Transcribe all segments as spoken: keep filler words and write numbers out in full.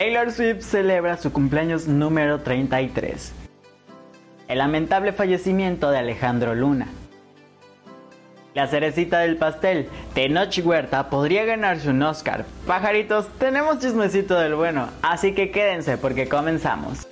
Taylor Swift celebra su cumpleaños número treinta y tres. El lamentable fallecimiento de Alejandro Luna. La cerecita del pastel, Tenoch Huerta podría ganarse un Oscar. Pajaritos, tenemos chismecito del bueno, así que quédense porque comenzamos.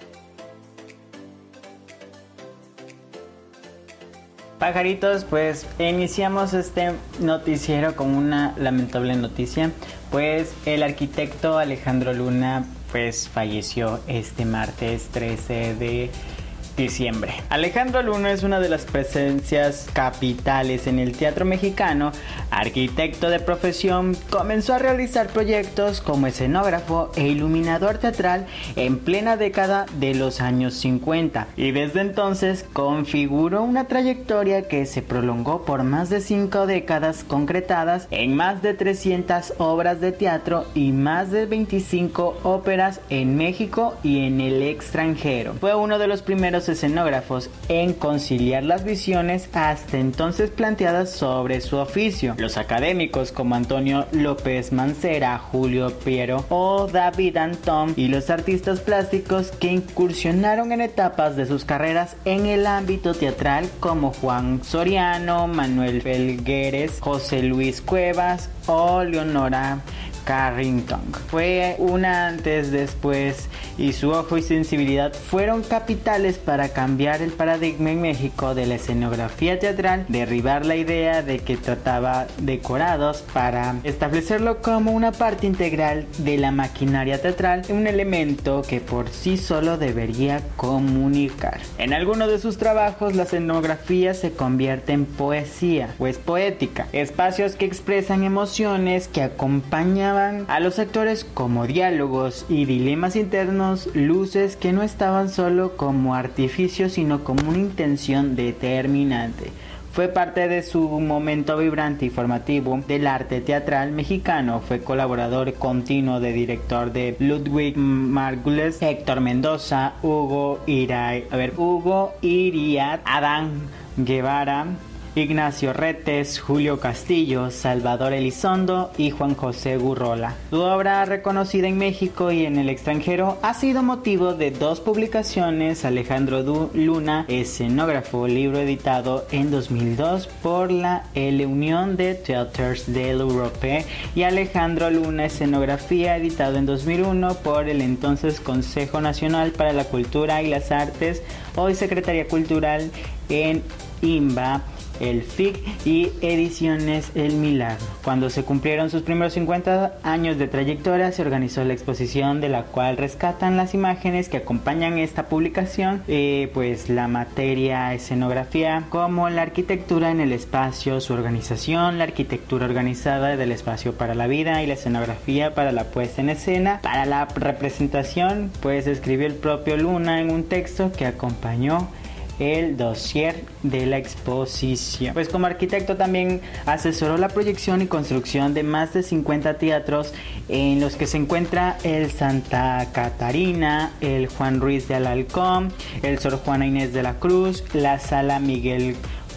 Pajaritos, pues iniciamos este noticiero con una lamentable noticia, pues el arquitecto Alejandro Luna pues falleció este martes trece de diciembre. Alejandro Luna es una de las presencias capitales en el teatro mexicano. Arquitecto de profesión, comenzó a realizar proyectos como escenógrafo e iluminador teatral en plena década de los años cincuenta, y desde entonces configuró una trayectoria que se prolongó por más de cinco décadas, concretadas en más de trescientas obras de teatro y más de veinticinco óperas en México y en el extranjero. Fue uno de los primeros escenógrafos en conciliar las visiones hasta entonces planteadas sobre su oficio. Los académicos como Antonio López Mancera, Julio Piero o David Antón, y los artistas plásticos que incursionaron en etapas de sus carreras en el ámbito teatral como Juan Soriano, Manuel Felgueres, José Luis Cuevas o Leonora Carrington. Fue una antes, después, y su ojo y sensibilidad fueron capitales para cambiar el paradigma en México de la escenografía teatral, derribar la idea de que trataba decorados para establecerlo como una parte integral de la maquinaria teatral, un elemento que por sí solo debería comunicar. En algunos de sus trabajos la escenografía se convierte en poesía o es poética, espacios que expresan emociones que acompañan a los actores como diálogos y dilemas internos, luces que no estaban solo como artificio sino como una intención determinante. Fue parte de su momento vibrante y formativo del arte teatral mexicano. Fue colaborador continuo de director de Ludwig Margules, Héctor Mendoza, Hugo Iray, a ver, Hugo Iriart, Adán Guevara, Ignacio Retes, Julio Castillo, Salvador Elizondo y Juan José Gurrola. Su obra, reconocida en México y en el extranjero, ha sido motivo de dos publicaciones: Alejandro Luna, escenógrafo, libro editado en dos mil dos por la L Unión de Theatres de l'Europe, y Alejandro Luna, escenografía, editado en dos mil uno por el entonces Consejo Nacional para la Cultura y las Artes, hoy Secretaría Cultural en I N B A, el F I C y Ediciones El Milagro. Cuando se cumplieron sus primeros cincuenta años de trayectoria, se organizó la exposición, de la cual rescatan las imágenes que acompañan esta publicación, eh, pues la materia escenografía, como la arquitectura en el espacio, su organización, la arquitectura organizada del espacio para la vida y la escenografía para la puesta en escena. Para la representación, pues escribió el propio Luna en un texto que acompañó el dossier de la exposición. Pues como arquitecto también asesoró la proyección y construcción de más de cincuenta teatros, en los que se encuentra el Santa Catarina, el Juan Ruiz de Alarcón, el Sor Juana Inés de la Cruz, la Sala Miguel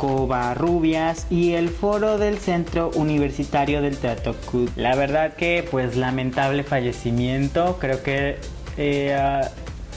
Covarrubias y el foro del Centro Universitario del Teatro C U D. La verdad que pues lamentable fallecimiento. Creo que eh, uh,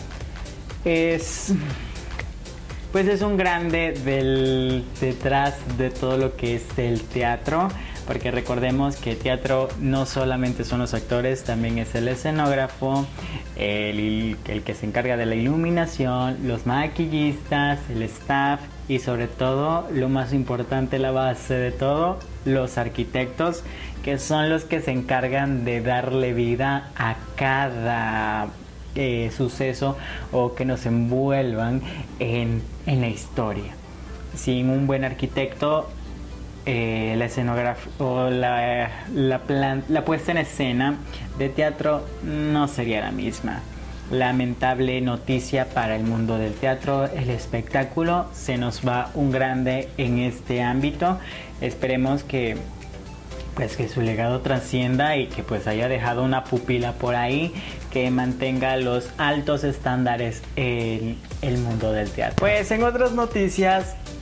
es... pues es un grande del detrás de todo lo que es el teatro, porque recordemos que teatro no solamente son los actores, también es el escenógrafo, el, el que se encarga de la iluminación, los maquillistas, el staff y sobre todo, lo más importante, la base de todo, los arquitectos, que son los que se encargan de darle vida a cada Eh, suceso o que nos envuelvan en, en la historia. Sin un buen arquitecto, eh, la escenografía o la, la, plan, la puesta en escena de teatro no sería la misma. Lamentable noticia para el mundo del teatro, el espectáculo. Se nos va un grande en este ámbito. Esperemos que pues que su legado trascienda y que pues haya dejado una pupila por ahí que mantenga los altos estándares en el mundo del teatro. Pues en otras noticias,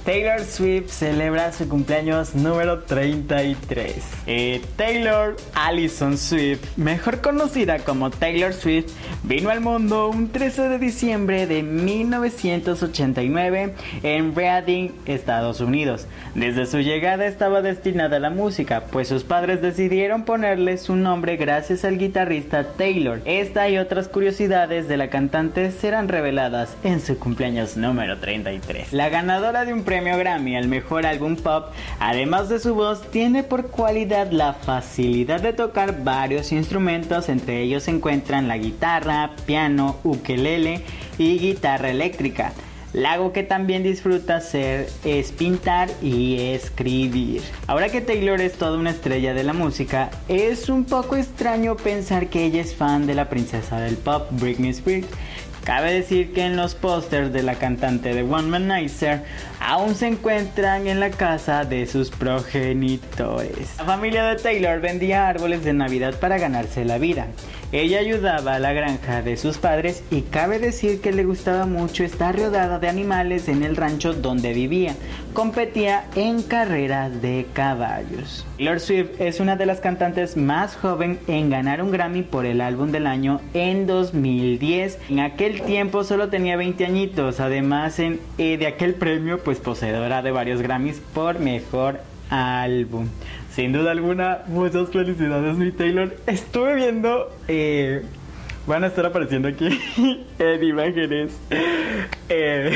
Taylor Swift celebra su cumpleaños número treinta y tres. Eh, Taylor Allison Swift, mejor conocida como Taylor Swift, vino al mundo un trece de diciembre de mil novecientos ochenta y nueve en Reading, Estados Unidos. Desde su llegada estaba destinada a la música, pues sus padres decidieron ponerle su nombre gracias al guitarrista Taylor. Esta y otras curiosidades de la cantante serán reveladas en su cumpleaños número treinta y tres. La ganadora de un premio Grammy al mejor álbum pop, además de su voz, tiene por cualidad la facilidad de tocar varios instrumentos. Entre ellos se encuentran la guitarra, piano, ukelele y guitarra eléctrica. Algo que también disfruta hacer es pintar y escribir. Ahora que Taylor es toda una estrella de la música, es un poco extraño pensar que ella es fan de la princesa del pop, Britney Spears. Cabe decir que en los pósters de la cantante de Womanizer aún se encuentran en la casa de sus progenitores. La familia de Taylor vendía árboles de Navidad para ganarse la vida. Ella ayudaba a la granja de sus padres y cabe decir que le gustaba mucho estar rodeada de animales en el rancho donde vivía. Competía en carreras de caballos. Taylor Swift es una de las cantantes más joven en ganar un Grammy por el álbum del año en dos mil diez. En aquel tiempo solo tenía veinte añitos. Además en, eh, de aquel premio, pues poseedora de varios Grammys por mejor álbum. Sin duda alguna, muchas felicidades, mi Taylor. Estuve viendo, eh, van a estar apareciendo aquí en imágenes, eh,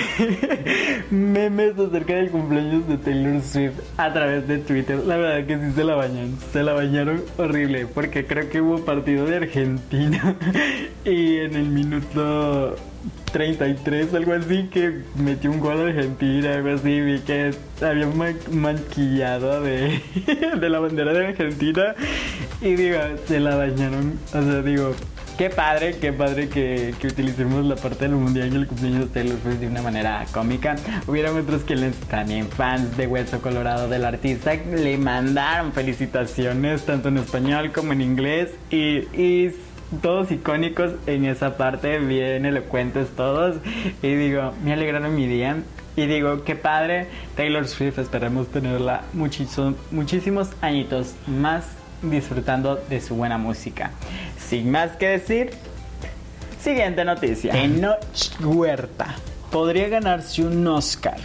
memes acerca del cumpleaños de Taylor Swift a través de Twitter. La verdad que sí se la bañaron, se la bañaron horrible, porque creo que hubo partido de Argentina y en el minuto treinta y tres, algo así, que metió un gol a Argentina, algo así, vi que había ma- maquillado de, de la bandera de Argentina y digo, se la bañaron. O sea, digo, qué padre, qué padre que, que utilicemos la parte del mundial y el cumpleaños de Taylor Swift de una manera cómica. Hubieron otros que les, también fans de Hueso Colorado del artista, le mandaron felicitaciones tanto en español como en inglés y, y todos icónicos en esa parte, bien elocuentes todos, y digo, me alegraron mi día. Y digo, qué padre, Taylor Swift, esperemos tenerla muchísimo, muchísimos añitos más disfrutando de su buena música. Sin más que decir, siguiente noticia. Tenoch Huerta podría ganarse un Oscar.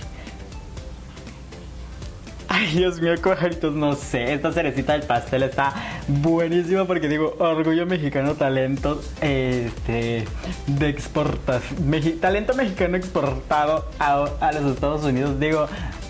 Ay, Dios mío, cojeritos, no sé. Esta cerecita del pastel está buenísima porque digo, orgullo mexicano, talento este, de exportación. Meji, talento mexicano exportado a, a los Estados Unidos. Digo,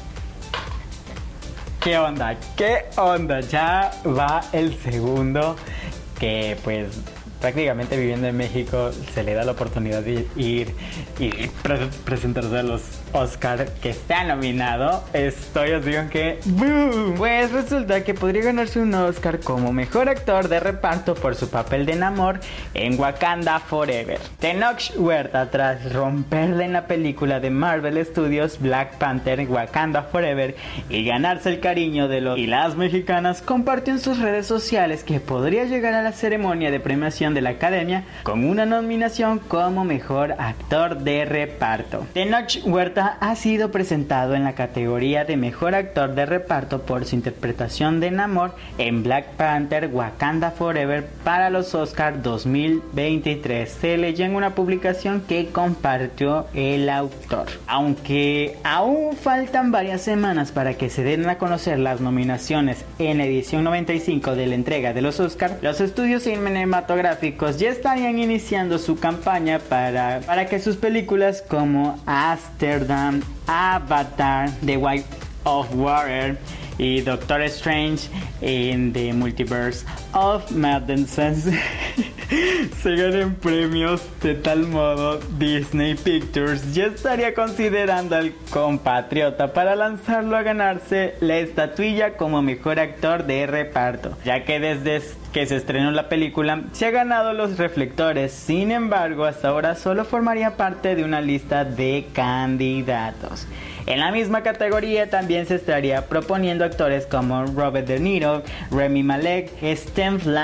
¿qué onda? ¿Qué onda? Ya va el segundo que pues prácticamente viviendo en México se le da la oportunidad de ir y pre- presentarse a los Oscar que está nominado. Estoy así con que ¡boom! Pues resulta que podría ganarse un Oscar como mejor actor de reparto por su papel de Namor en Wakanda Forever. Tenoch Huerta, tras romperla en la película de Marvel Studios Black Panther Wakanda Forever y ganarse el cariño de los y las mexicanas, compartió en sus redes sociales que podría llegar a la ceremonia de premiación de la Academia con una nominación como mejor actor de reparto. Tenoch Huerta ha sido presentado en la categoría de mejor actor de reparto por su interpretación de Namor en Black Panther Wakanda Forever para los Oscar dos mil veintitrés. Se leyó en una publicación que compartió el autor. Aunque aún faltan varias semanas para que se den a conocer las nominaciones en la edición noventa y cinco de la entrega de los Oscar, los estudios cinematográficos ya estarían iniciando su campaña para, para que sus películas como Amsterdam, Avatar, The Way of Water y Doctor Strange in the Multiverse of Madness se ganen premios. De tal modo, Disney Pictures ya estaría considerando al compatriota para lanzarlo a ganarse la estatuilla como mejor actor de reparto, ya que desde que se estrenó la película se ha ganado los reflectores. Sin embargo, hasta ahora solo formaría parte de una lista de candidatos. En la misma categoría también se estaría proponiendo actores como Robert De Niro, Rami Malek, Stephen Lang,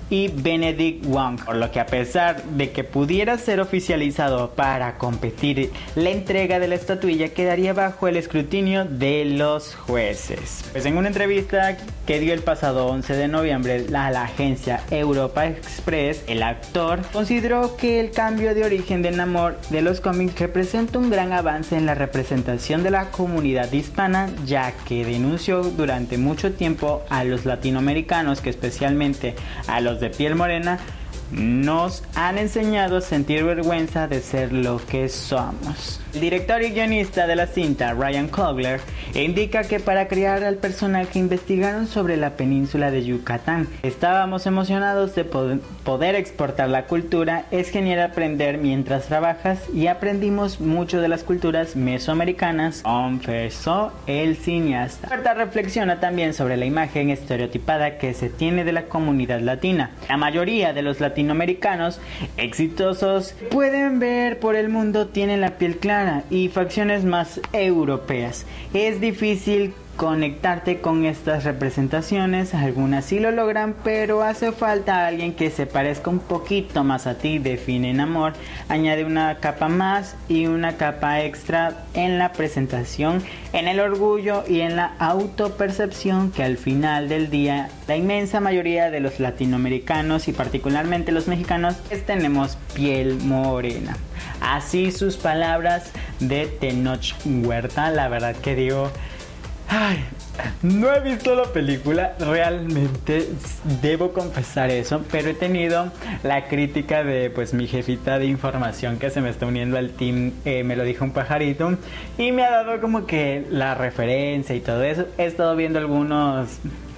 y Benedict Wong, por lo que a pesar de que pudiera ser oficializado para competir, la entrega de la estatuilla quedaría bajo el escrutinio de los jueces. Pues en una entrevista que dio el pasado once de noviembre a la agencia Europa Express, el actor consideró que el cambio de origen de Namor de los cómics representa un gran avance en la representación de la comunidad hispana, ya que denunció durante mucho tiempo a los latinoamericanos, que especialmente a los de piel morena, nos han enseñado a sentir vergüenza de ser lo que somos. El director y guionista de la cinta, Ryan Coogler, indica que para crear al personaje investigaron sobre la península de Yucatán. Estábamos emocionados de pod- poder exportar la cultura. Es genial aprender mientras trabajas y aprendimos mucho de las culturas mesoamericanas, confesó el cineasta. La carta reflexiona también sobre la imagen estereotipada que se tiene de la comunidad latina. La mayoría de los latinoamericanos exitosos pueden ver por el mundo tienen la piel clara y facciones más europeas. Es difícil conectarte con estas representaciones, algunas sí lo logran, pero hace falta alguien que se parezca un poquito más a ti, define Namor, añade una capa más y una capa extra en la presentación, en el orgullo y en la autopercepción que al final del día la inmensa mayoría de los latinoamericanos y particularmente los mexicanos pues, tenemos piel morena. Así sus palabras de Tenoch Huerta. La verdad que digo, ay, no he visto la película, realmente debo confesar eso, pero he tenido la crítica de pues mi jefita de información que se me está uniendo al team, eh, me lo dijo un pajarito y me ha dado como que la referencia y todo eso. He estado viendo algunos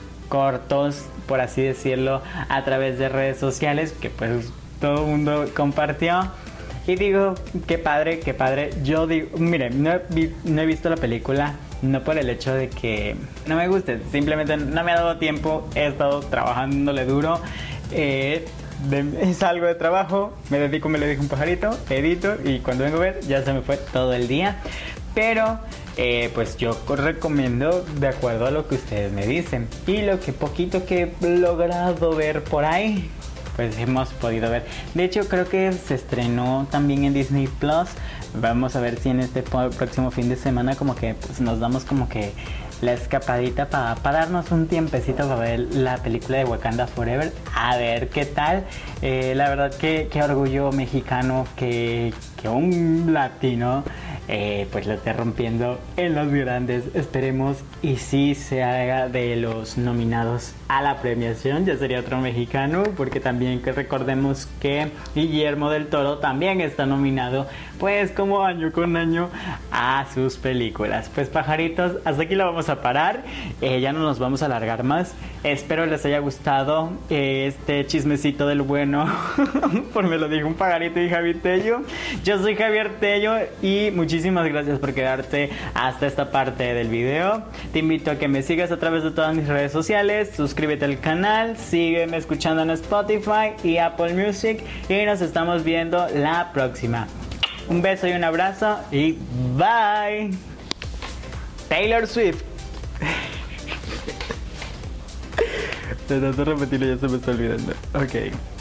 cortos, por así decirlo, a través de redes sociales que pues todo el mundo compartió. Y digo, qué padre, qué padre. Yo digo, mire, no he, vi, no he visto la película, no por el hecho de que no me guste, simplemente no me ha dado tiempo, he estado trabajándole duro. Eh, de, salgo de trabajo, me dedico, me lo dijo un pajarito, edito y cuando vengo a ver ya se me fue todo el día. Pero eh, pues yo recomiendo de acuerdo a lo que ustedes me dicen y lo que poquito que he logrado ver por ahí, pues hemos podido ver. De hecho creo que se estrenó también en Disney Plus. Vamos a ver si en este próximo fin de semana como que pues, nos damos como que la escapadita para pa darnos un tiempecito para ver la película de Wakanda Forever, a ver qué tal. Eh, la verdad que, que orgullo mexicano que, que un latino eh, pues lo esté rompiendo en los grandes. Esperemos y sí se haga de los nominados a la premiación, ya sería otro mexicano, porque también que recordemos que Guillermo del Toro también está nominado pues como año con año a sus películas. Pues pajaritos, hasta aquí lo vamos a parar, eh, ya no nos vamos a alargar más. Espero les haya gustado eh, este chismecito del bueno por me lo dijo un pajarito y Javier Tello. Yo soy Javier Tello y muchísimas gracias por quedarte hasta esta parte del video. Te invito a que me sigas a través de todas mis redes sociales, suscríbete al canal, sígueme escuchando en Spotify y Apple Music y nos estamos viendo la próxima. Un beso y un abrazo y bye. Taylor Swift. De tanto repetirlo ya se me está olvidando. Ok.